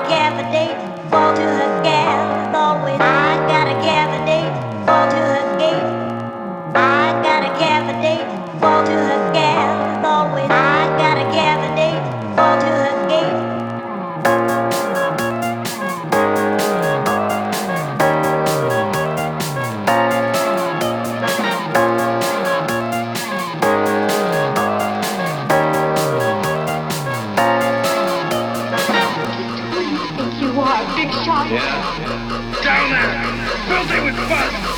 candidate, fall to her gas. Always, I got a candidate, fall to her gate. I got a candidate, fall to her gas. Always, I got a candidate, fall to her gate. Who do you think you are, big shot? Yeah. Down there! Filthy with fun!